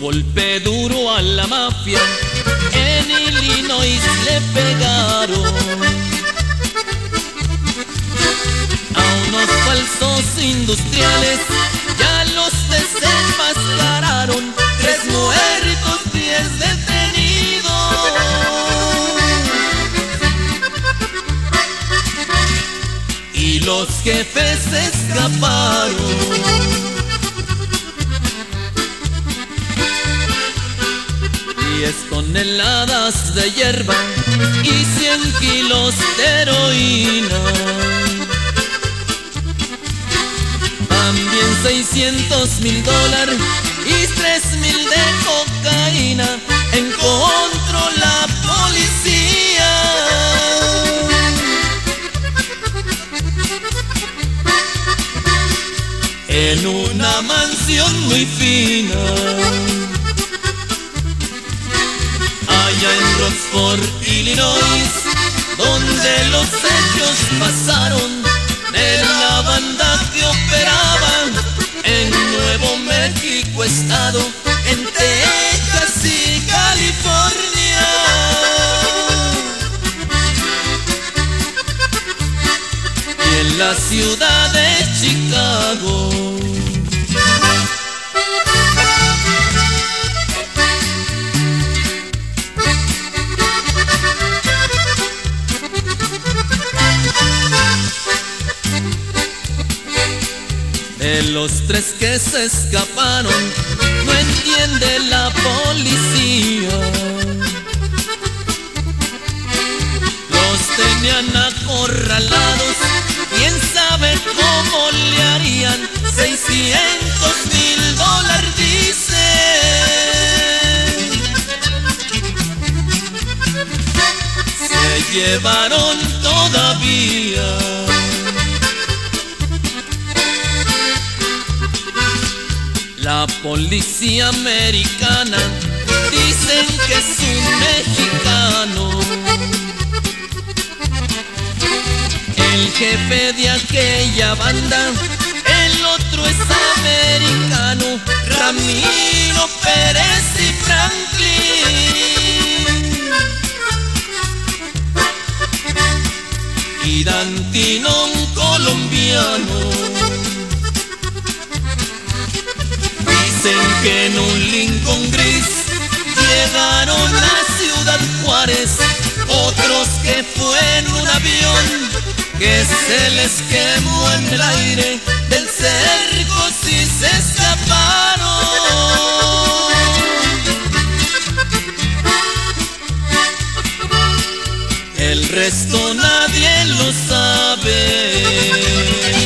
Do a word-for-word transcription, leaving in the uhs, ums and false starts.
golpe duro a la mafia, en Illinois le pegaron. A unos falsos industriales ya los desenmascararon, tres muertos, diez detenidos. Y los jefes escaparon. Diez toneladas de hierba y cien kilos de heroína. También seiscientos mil dólares y tres mil de cocaína encontró la policía. En una mansión muy fina, allá en Rockford, Illinois, donde los hechos pasaron, de la banda que operaba en Nuevo México estado, en Texas y California. Y en la ciudad de Chicago. De los tres que se escaparon, no entiende la policía. Los tenían acorralados, quién sabe cómo le harían. Seiscientos mil dólares dicen. Se llevaron todavía. La policía americana dicen que es un mexicano, el jefe de aquella banda, el otro es americano, Ramiro Pérez y Franklin. Y Dantino, un colombiano. Dicen que en un Lincoln gris llegaron a Ciudad Juárez, otros que fue en un avión que se les quemó en el aire del cerco, si se escaparon. El resto nadie lo sabe.